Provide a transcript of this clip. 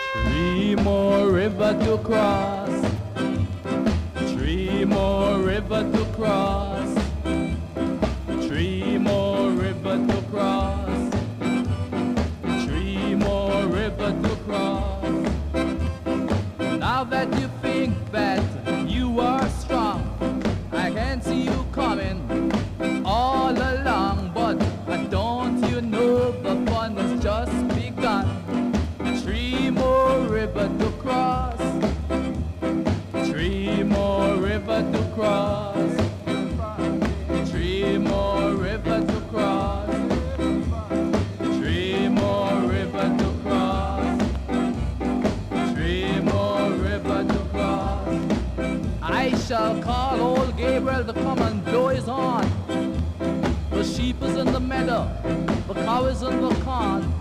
Three more river to cross. Three more river to cross. Three more river to cross. Three more river to cross. Now that you think that you are strong, I can see you coming all along, but don't you know the fun has just begun? Three more river to cross. Three more river to cross. Three more river to cross. Three more river to cross. Three more river to cross. I shall call old Gabriel to come and blow his horn. The sheep is in the meadow, the cow is in the corn.